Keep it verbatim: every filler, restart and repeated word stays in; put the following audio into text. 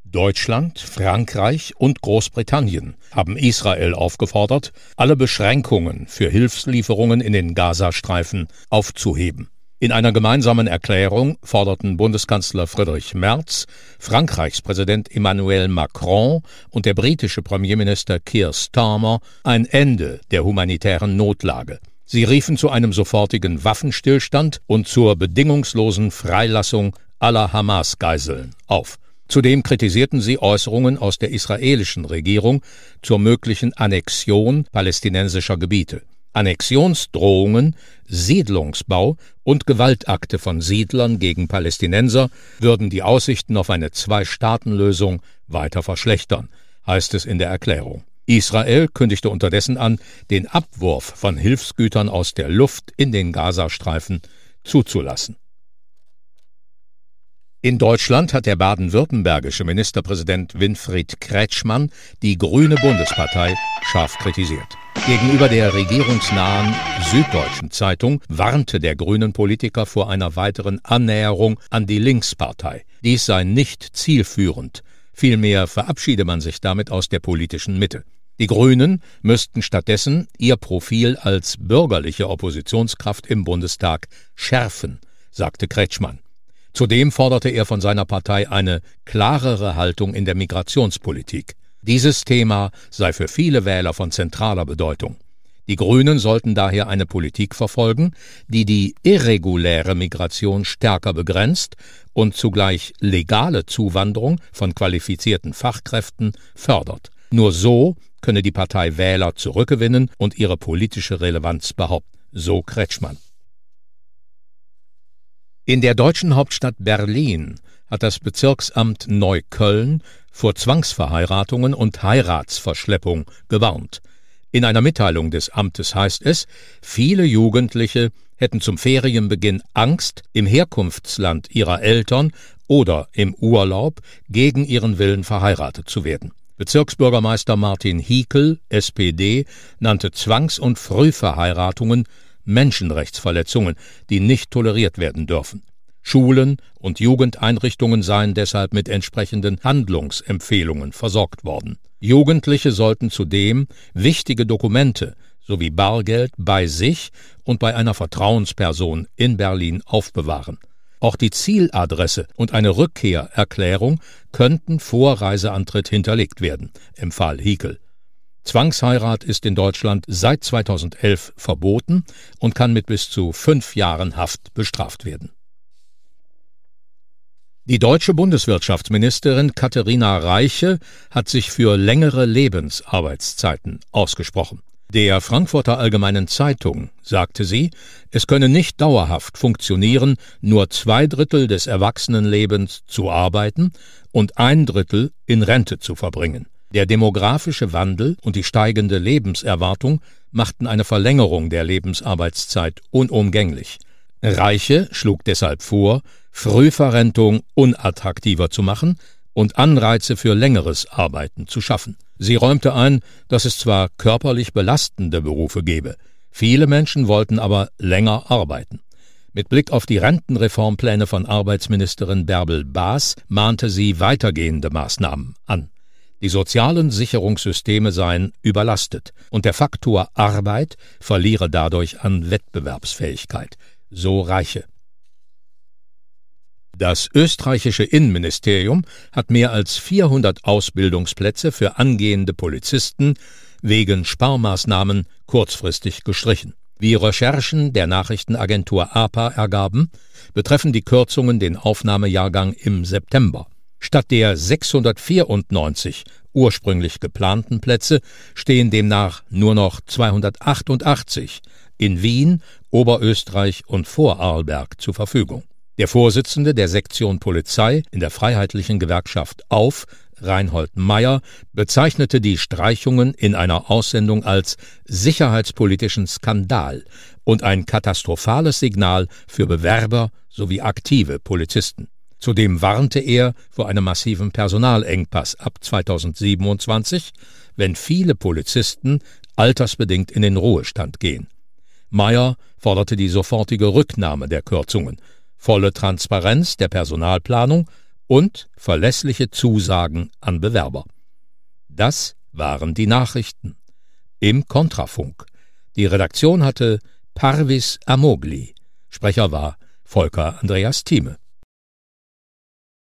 Deutschland, Frankreich und Großbritannien haben Israel aufgefordert, alle Beschränkungen für Hilfslieferungen in den Gazastreifen aufzuheben. In einer gemeinsamen Erklärung forderten Bundeskanzler Friedrich Merz, Frankreichs Präsident Emmanuel Macron und der britische Premierminister Keir Starmer ein Ende der humanitären Notlage. Sie riefen zu einem sofortigen Waffenstillstand und zur bedingungslosen Freilassung aller Hamas-Geiseln auf. Zudem kritisierten sie Äußerungen aus der israelischen Regierung zur möglichen Annexion palästinensischer Gebiete. Annexionsdrohungen, Siedlungsbau und Gewaltakte von Siedlern gegen Palästinenser würden die Aussichten auf eine Zwei-Staaten-Lösung weiter verschlechtern, heißt es in der Erklärung. Israel kündigte unterdessen an, den Abwurf von Hilfsgütern aus der Luft in den Gazastreifen zuzulassen. In Deutschland hat der baden-württembergische Ministerpräsident Winfried Kretschmann die Grüne Bundespartei scharf kritisiert. Gegenüber der regierungsnahen Süddeutschen Zeitung warnte der Grünen-Politiker vor einer weiteren Annäherung an die Linkspartei. Dies sei nicht zielführend. Vielmehr verabschiede man sich damit aus der politischen Mitte. Die Grünen müssten stattdessen ihr Profil als bürgerliche Oppositionskraft im Bundestag schärfen, sagte Kretschmann. Zudem forderte er von seiner Partei eine klarere Haltung in der Migrationspolitik. Dieses Thema sei für viele Wähler von zentraler Bedeutung. Die Grünen sollten daher eine Politik verfolgen, die die irreguläre Migration stärker begrenzt und zugleich legale Zuwanderung von qualifizierten Fachkräften fördert. Nur so könne die Partei Wähler zurückgewinnen und ihre politische Relevanz behaupten, so Kretschmann. In der deutschen Hauptstadt Berlin hat das Bezirksamt Neukölln vor Zwangsverheiratungen und Heiratsverschleppung gewarnt. In einer Mitteilung des Amtes heißt es, viele Jugendliche hätten zum Ferienbeginn Angst, im Herkunftsland ihrer Eltern oder im Urlaub gegen ihren Willen verheiratet zu werden. Bezirksbürgermeister Martin Hiekel, S P D, nannte Zwangs- und Frühverheiratungen Menschenrechtsverletzungen, die nicht toleriert werden dürfen. Schulen und Jugendeinrichtungen seien deshalb mit entsprechenden Handlungsempfehlungen versorgt worden. Jugendliche sollten zudem wichtige Dokumente sowie Bargeld bei sich und bei einer Vertrauensperson in Berlin aufbewahren. Auch die Zieladresse und eine Rückkehrerklärung könnten vor Reiseantritt hinterlegt werden, empfahl Hiekel. Zwangsheirat ist in Deutschland seit zweitausendelf verboten und kann mit bis zu fünf Jahren Haft bestraft werden. Die deutsche Bundeswirtschaftsministerin Katharina Reiche hat sich für längere Lebensarbeitszeiten ausgesprochen. Der Frankfurter Allgemeinen Zeitung sagte sie, es könne nicht dauerhaft funktionieren, nur zwei Drittel des Erwachsenenlebens zu arbeiten und ein Drittel in Rente zu verbringen. Der demografische Wandel und die steigende Lebenserwartung machten eine Verlängerung der Lebensarbeitszeit unumgänglich. Reiche schlug deshalb vor, Frühverrentung unattraktiver zu machen und Anreize für längeres Arbeiten zu schaffen. Sie räumte ein, dass es zwar körperlich belastende Berufe gebe, viele Menschen wollten aber länger arbeiten. Mit Blick auf die Rentenreformpläne von Arbeitsministerin Bärbel Baas mahnte sie weitergehende Maßnahmen an. Die sozialen Sicherungssysteme seien überlastet und der Faktor Arbeit verliere dadurch an Wettbewerbsfähigkeit, so Reiche. Das österreichische Innenministerium hat mehr als vierhundert Ausbildungsplätze für angehende Polizisten wegen Sparmaßnahmen kurzfristig gestrichen. Wie Recherchen der Nachrichtenagentur A P A ergaben, betreffen die Kürzungen den Aufnahmejahrgang im September. Statt der sechshundertvierundneunzig ursprünglich geplanten Plätze stehen demnach nur noch zweihundertachtundachtzig in Wien, Oberösterreich und Vorarlberg zur Verfügung. Der Vorsitzende der Sektion Polizei in der Freiheitlichen Gewerkschaft Auf, Reinhold Meyer, bezeichnete die Streichungen in einer Aussendung als sicherheitspolitischen Skandal und ein katastrophales Signal für Bewerber sowie aktive Polizisten. Zudem warnte er vor einem massiven Personalengpass ab zweitausendsiebenundzwanzig, wenn viele Polizisten altersbedingt in den Ruhestand gehen. Meyer forderte die sofortige Rücknahme der Kürzungen, volle Transparenz der Personalplanung und verlässliche Zusagen an Bewerber. Das waren die Nachrichten im Kontrafunk. Die Redaktion hatte Parvis Amogli. Sprecher war Volker Andreas Thieme.